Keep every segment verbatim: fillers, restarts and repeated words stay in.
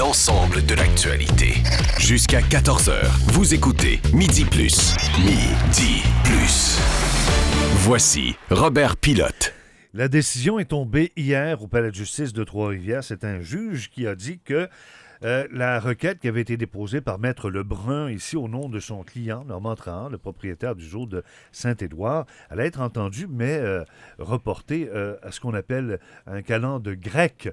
d'ensemble de l'actualité. Jusqu'à quatorze heures, vous écoutez Midi Plus. Midi Plus. Voici Robert Pilote. La décision est tombée hier au Palais de justice de Trois-Rivières. C'est un juge qui a dit que euh, la requête qui avait été déposée par Maître Lebrun ici au nom de son client, Normand Trahan, le propriétaire du zoo de Saint-Édouard, allait être entendue, mais euh, reportée euh, à ce qu'on appelle un calendrier grec.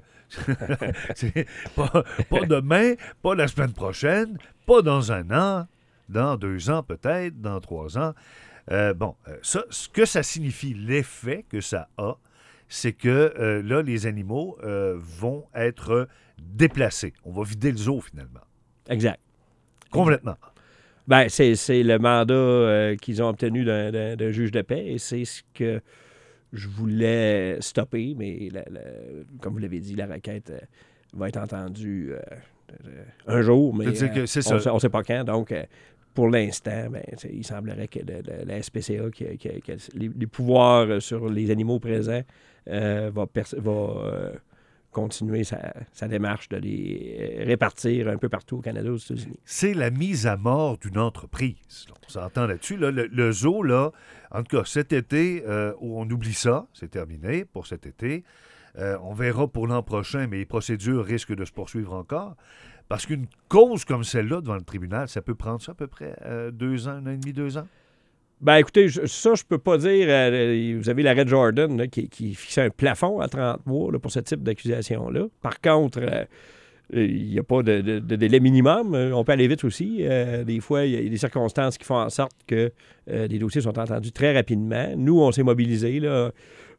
C'est pas, pas demain, pas la semaine prochaine, pas dans un an, dans deux ans peut-être, dans trois ans. Euh, bon, ça, ce que ça signifie, l'effet que ça a, c'est que euh, là, les animaux euh, vont être déplacés. On va vider le zoo, finalement. Exact. Complètement. Ben, c'est, c'est le mandat euh, qu'ils ont obtenu d'un, d'un, d'un juge de paix et c'est ce que je voulais stopper, mais la, la, comme vous l'avez dit, la requête euh, va être entendue euh, un jour, mais C'est que c'est euh, ça. on ne sait pas quand, donc... Euh, pour l'instant, ben, il semblerait que le, le, la S P C A, qui a, qui a, qui a les, les pouvoirs sur les animaux présents, euh, va, pers- va euh, continuer sa, sa démarche de les répartir un peu partout au Canada, aux États-Unis. C'est la mise à mort d'une entreprise. On s'entend là-dessus. Là, le, le zoo, là, en tout cas, cet été, euh, on oublie ça. C'est terminé pour cet été. Euh, on verra pour l'an prochain, mais les procédures risquent de se poursuivre encore. Parce qu'une cause comme celle-là devant le tribunal, ça peut prendre ça à peu près euh, deux ans, un an et demi, deux ans? Ben écoutez, je, ça, je peux pas dire. Euh, vous avez l'arrêt Jordan là, qui, qui fixait un plafond à trente mois là, pour ce type d'accusation-là. Par contre, euh, il n'y a pas de, de, de délai minimum. On peut aller vite aussi. Euh, des fois, il y a des circonstances qui font en sorte que euh, les dossiers sont entendus très rapidement. Nous, on s'est mobilisés, là.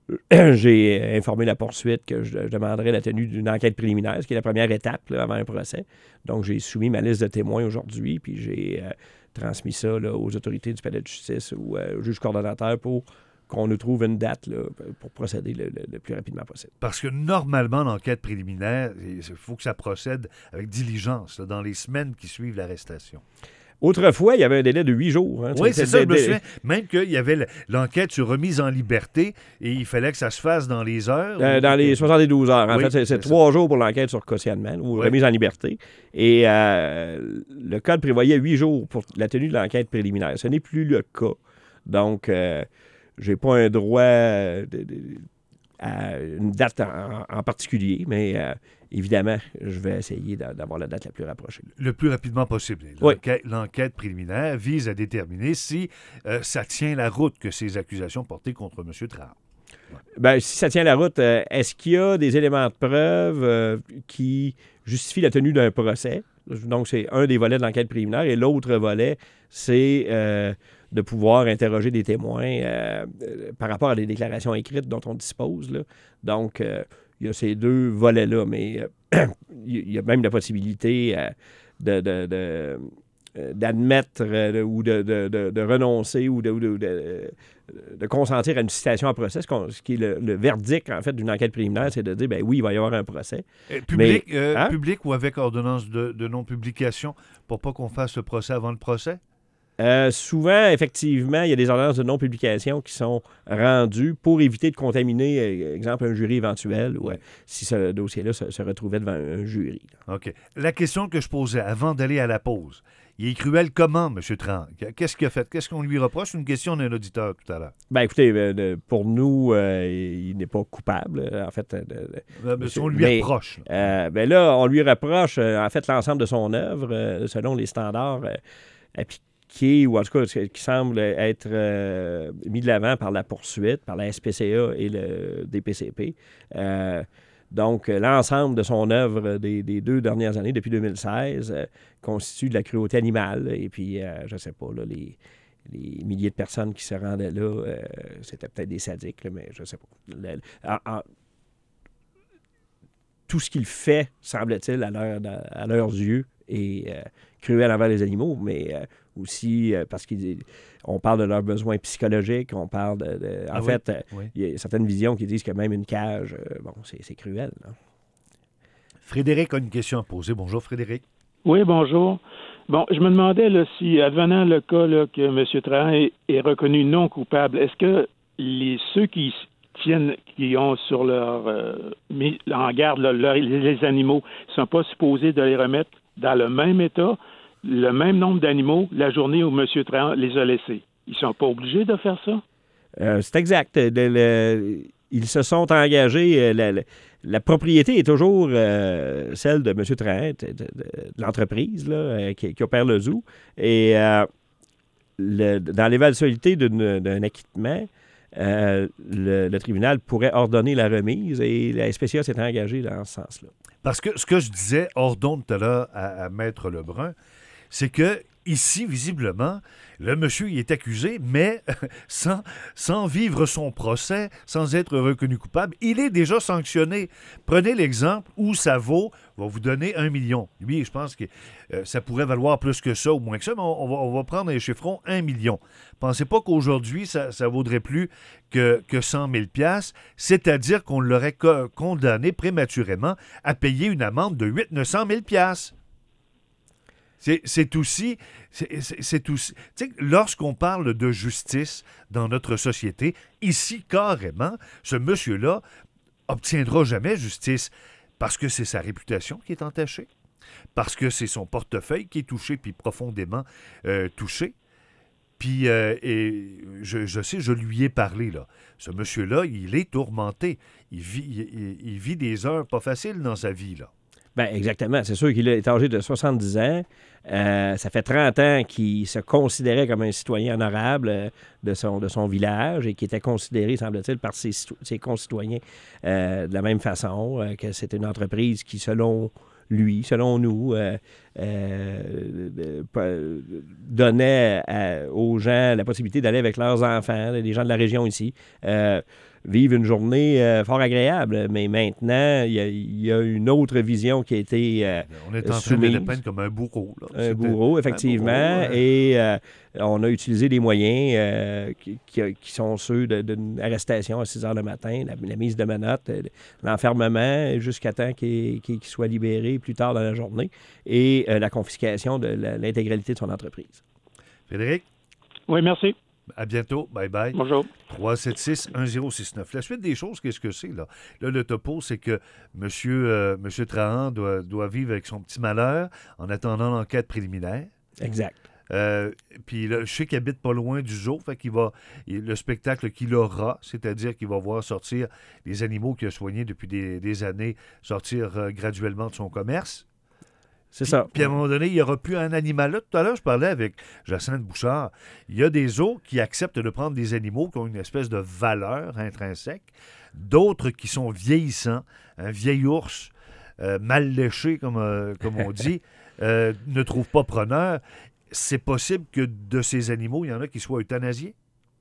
J'ai informé la poursuite que je, je demanderais la tenue d'une enquête préliminaire, ce qui est la première étape là, avant un procès. Donc, j'ai soumis ma liste de témoins aujourd'hui, puis j'ai euh, transmis ça là, aux autorités du palais de justice ou euh, au juge coordonnateur pour qu'on nous trouve une date là, pour procéder le, le, le plus rapidement possible. Parce que normalement, l'enquête préliminaire, il faut que ça procède avec diligence là, dans les semaines qui suivent l'arrestation. Autrefois, il y avait un délai de huit jours. Hein, oui, c'est ça, dé- je me dé- souviens. Même qu'il y avait l'enquête sur remise en liberté et il fallait que ça se fasse dans les heures. Euh, ou... dans les soixante-douze heures. En oui, fait, c'est, c'est c'est trois jours pour l'enquête sur cautionnement ou oui. remise en liberté. Et euh, le code prévoyait huit jours pour la tenue de l'enquête préliminaire. Ce n'est plus le cas. Donc, euh, j'ai pas un droit de, de, à une date en, en particulier, mais euh, évidemment, je vais essayer d'avoir la date la plus rapprochée. Le plus rapidement possible. L'enquête, oui. L'enquête préliminaire vise à déterminer si euh, ça tient la route que ces accusations portées contre M. Trahan. Ouais. Ben, si ça tient la route, euh, est-ce qu'il y a des éléments de preuve euh, qui justifient la tenue d'un procès? Donc, c'est un des volets de l'enquête préliminaire. Et l'autre volet, c'est euh, de pouvoir interroger des témoins euh, euh, par rapport à des déclarations écrites dont on dispose. Là. Donc, euh, il y a ces deux volets-là, mais euh, il y a même la possibilité euh, de, de, de, euh, d'admettre euh, ou de, de, de, de renoncer ou de, de, de, de consentir à une citation en procès, ce qui est le, le verdict, en fait, d'une enquête préliminaire, c'est de dire, ben oui, il va y avoir un procès. Euh, public, mais, euh, hein? public ou avec ordonnance de, de non-publication pour pas qu'on fasse le procès avant le procès? Euh, souvent, effectivement, il y a des ordonnances de non-publication qui sont rendues pour éviter de contaminer, euh, exemple, un jury éventuel ou euh, si ce dossier-là se, se retrouvait devant un, un jury. Là. OK. La question que je posais avant d'aller à la pause, il est cruel comment, M. Trahan? Qu'est-ce qu'il a fait? Qu'est-ce qu'on lui reproche? Une question d'un auditeur tout à l'heure. Bien, écoutez, euh, pour nous, euh, il n'est pas coupable, en fait. De, de, euh, mais on lui mais, reproche. Là. Euh, ben là, on lui reproche, euh, en fait, l'ensemble de son œuvre, euh, selon les standards euh, appliqués. Qui, ou en tout cas, qui semble être euh, mis de l'avant par la poursuite, par la S P C A et le D P C P. Euh, donc, l'ensemble de son œuvre des, des deux dernières années, depuis deux mille seize, euh, constitue de la cruauté animale. Et puis, euh, je ne sais pas, là, les, les milliers de personnes qui se rendaient là, euh, c'était peut-être des sadiques, là, mais je ne sais pas. Le, en, en, tout ce qu'il fait, semble-t-il, à, leur, à leurs yeux, est euh, cruel envers les animaux, mais euh, aussi euh, parce qu'on parle de leurs besoins psychologiques, on parle de... de en ah fait, oui? euh, oui. il y a certaines visions qui disent que même une cage, euh, bon, c'est, c'est cruel. Là. Frédéric a une question à poser. Bonjour, Frédéric. Oui, bonjour. Bon, je me demandais là, si, advenant le cas là, que M. Trahan est, est reconnu non coupable, est-ce que les, ceux qui tiennent, qui ont sur leur euh, mis en garde leur, leur, les animaux, ne sont pas supposés de les remettre dans le même état, le même nombre d'animaux, la journée où M. Trahan les a laissés. Ils ne sont pas obligés de faire ça? Euh, c'est exact. Le, le, ils se sont engagés. La, la, la propriété est toujours euh, celle de M. Trahan, de, de, de l'entreprise là, qui, qui opère le zoo. Et euh, le, dans l'éventualité d'un acquittement, euh, le, le tribunal pourrait ordonner la remise et la S P C A s'est engagée dans ce sens-là. Parce que ce que je disais, ordonne tout à l'heure à, à Maître Lebrun, c'est que ici, visiblement, le monsieur il est accusé, mais sans, sans vivre son procès, sans être reconnu coupable, il est déjà sanctionné. Prenez l'exemple où ça vaut, va vous donner un million. Lui, je pense que euh, ça pourrait valoir plus que ça ou moins que ça, mais on, on, va, on va prendre les chiffrons un million. Pensez pas qu'aujourd'hui, ça, ça vaudrait plus que, que cent mille piastres, c'est-à-dire qu'on l'aurait co- condamné prématurément à payer une amende de huit neuf cent mille piastres. C'est, c'est aussi, c'est, c'est, c'est aussi, tu sais, lorsqu'on parle de justice dans notre société, ici, carrément, ce monsieur-là obtiendra jamais justice parce que c'est sa réputation qui est entachée, parce que c'est son portefeuille qui est touché, puis profondément euh, touché. Puis, euh, et je, je sais, je lui ai parlé, là. Ce monsieur-là, il est tourmenté. Il vit, il, il vit des heures pas faciles dans sa vie, là. Bien, exactement. C'est sûr qu'il est âgé de soixante-dix ans. Euh, ça fait trente ans qu'il se considérait comme un citoyen honorable euh, de, son, de son village et qui était considéré, semble-t-il, par ses, ses concitoyens euh, de la même façon, euh, que c'était une entreprise qui, selon lui, selon nous, euh, euh, euh, donnait à, aux gens la possibilité d'aller avec leurs enfants, les gens de la région ici, euh, vivre une journée euh, fort agréable. Mais maintenant, il y, y a une autre vision qui a été euh, On est en soumise. train de le peindre comme un bourreau. Là. Un bourreau, effectivement. Un bourreau, ouais. Et euh, on a utilisé des moyens euh, qui, qui, qui sont ceux d'une arrestation à six heures le matin, la, la mise de menottes, l'enfermement jusqu'à temps qu'il, qu'il soit libéré plus tard dans la journée et euh, la confiscation de la, l'intégralité de son entreprise. Frédéric? Oui, merci. À bientôt. Bye-bye. Bonjour. trois sept six un zéro six neuf. La suite des choses, qu'est-ce que c'est, là? Là, le topo, c'est que M. Euh, monsieur Trahan doit, doit vivre avec son petit malheur en attendant l'enquête préliminaire. Exact. Euh, puis là, je sais qu'il habite pas loin du zoo, fait qu'il va, il, le spectacle qu'il aura, c'est-à-dire qu'il va voir sortir les animaux qu'il a soignés depuis des, des années, sortir euh, graduellement de son commerce. C'est puis, ça. Puis à un moment donné, il n'y aura plus un animal là. Tout à l'heure, je parlais avec Jacinthe Bouchard. Il y a des zoos qui acceptent de prendre des animaux qui ont une espèce de valeur intrinsèque, d'autres qui sont vieillissants, un vieil ours euh, mal léché, comme, euh, comme on dit, euh, ne trouve pas preneur. C'est possible que de ces animaux, il y en a qui soient euthanasiés?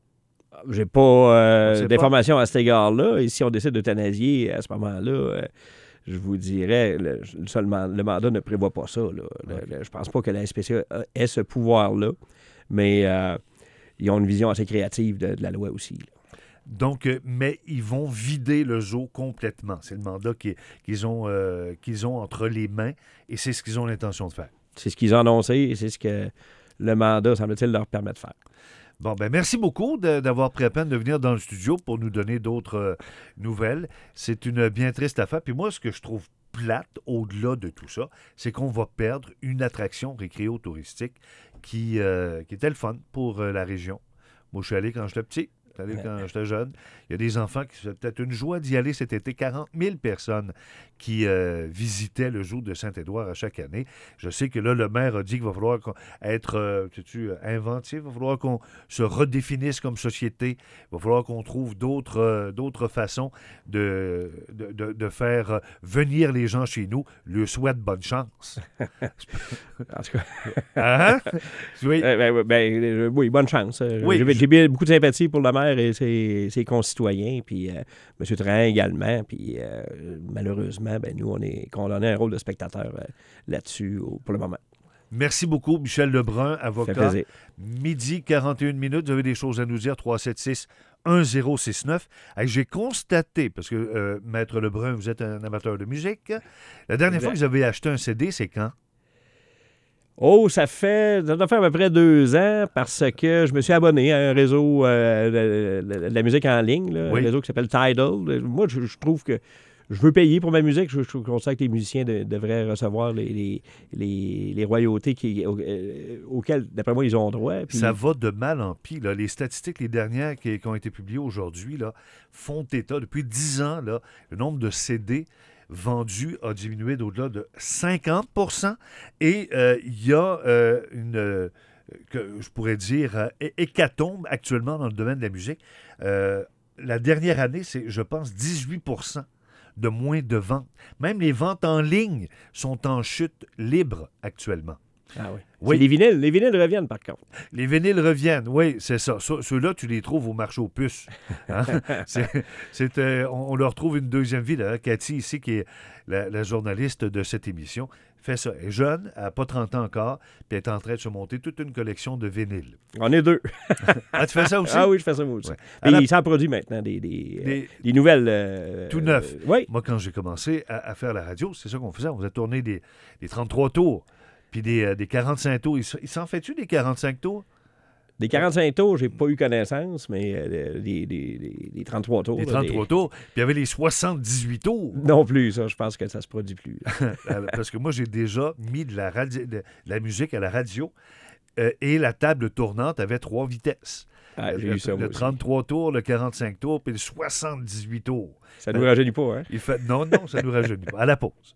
J'ai pas euh, On d'informations à cet égard-là. Et si on décide d'euthanasier à ce moment-là, euh, je vous dirais, le, seulement, le mandat ne prévoit pas ça. Là. Le, Okay. le, je pense pas que la S P C A ait ce pouvoir-là, mais euh, ils ont une vision assez créative de, de la loi aussi. Là. Donc, euh, mais ils vont vider le zoo complètement. C'est le mandat qu'ils, qu'ils, ont, euh, qu'ils ont entre les mains et c'est ce qu'ils ont l'intention de faire. C'est ce qu'ils ont annoncé et c'est ce que le mandat, semble-t-il, leur permet de faire. Bon, ben merci beaucoup de, d'avoir pris la peine de venir dans le studio pour nous donner d'autres euh, nouvelles. C'est une bien triste affaire. Puis moi, ce que je trouve plate, au-delà de tout ça, c'est qu'on va perdre une attraction récréo-touristique qui, euh, qui était le fun pour euh, la région. Moi, je suis allé quand j'étais petit. Je suis allé quand j'étais jeune. Il y a des enfants qui c'est peut-être une joie d'y aller cet été. quarante mille personnes qui euh, visitaient le zoo de Saint-Édouard à chaque année. Je sais que là, le maire a dit qu'il va falloir être euh, sais-tu, inventif. Il va falloir qu'on se redéfinisse comme société. Il va falloir qu'on trouve d'autres, euh, d'autres façons de, de, de, de faire euh, venir les gens chez nous. Lui souhaite bonne chance. En tout cas. Hein? Oui. Euh, ben, ben, euh, oui, bonne chance. Oui, j'ai, je... j'ai bien beaucoup de sympathie pour le maire et ses, ses concitoyens, puis euh, M. Trahan également. Puis euh, malheureusement, ben, nous, on est condamnés à un rôle de spectateur euh, là-dessus au, pour le moment. Merci beaucoup, Michel Lebrun, avocat. Ça fait plaisir. Midi, quarante et une minutes. Vous avez des choses à nous dire. trois sept six un zéro six neuf. Hey, j'ai constaté, parce que, euh, Maître Lebrun, vous êtes un amateur de musique. La dernière Exact. fois que vous avez acheté un C D, c'est quand? Oh, ça fait, ça doit faire à peu près deux ans parce que je me suis abonné à un réseau euh, de, de- de la musique en ligne, là, Oui. un réseau qui s'appelle Tidal. Moi, je, je trouve que je veux payer pour ma musique. Je, je trouve qu'on sait que les musiciens de- devraient recevoir les, les, les, les royautés qui, au- euh, auxquelles, d'après moi, ils ont droit. Puis- Ça va de mal en pis. Là. Les statistiques, les dernières qui, qui ont été publiées aujourd'hui, là, font état. Depuis dix ans, là, le nombre de C D vendus a diminué d'au-delà de cinquante pour cent. Et euh, il y a euh, une, euh, que je pourrais dire, euh, hé- hécatombe actuellement dans le domaine de la musique. Euh, la dernière année, c'est, je pense, dix-huit pour cent de moins de ventes. Même les ventes en ligne sont en chute libre actuellement. Ah oui. Oui. C'est les vinyles. Les vinyles reviennent, par contre. Les vinyles reviennent, oui, c'est ça. Ce- Ceux-là, tu les trouves au marché aux puces. Hein? C'est- c'est, euh, on, on leur trouve une deuxième vie. Là. Cathy, ici, qui est la, la journaliste de cette émission, fait ça. Elle est jeune, elle n'a pas trente ans encore, puis elle est en train de se monter toute une collection de vinyles. On est deux. Ah, tu fais ça aussi? Ah oui, je fais ça moi aussi. Ouais. Et À la- il s'en produit maintenant des, des, euh, Des- des nouvelles. euh, Tout neuf. euh, oui. Moi, quand j'ai commencé à, à faire la radio, c'est ça qu'on faisait. On faisait tourner des, des trente-trois tours, puis des, euh, des quarante-cinq tours. Il, s- il s'en fait-tu des quarante-cinq tours? Des quarante-cinq tours, j'ai pas eu connaissance, mais euh, des, des, des, des trente-trois tours. Des là, trente-trois tours. Puis il y avait les soixante-dix-huit tours. Non plus, ça, je pense que ça se produit plus. Euh, Parce que moi, j'ai déjà mis de la, radi- de la musique à la radio euh, et la table tournante avait trois vitesses. Ah, j'ai le, eu ça, moi le aussi. trente-trois tours, le quarante-cinq tours, puis le soixante-dix-huit tours. Ça ne nous rajeunit pas, hein? Il fait, non, non, ça ne nous rajeunit pas. À la pause.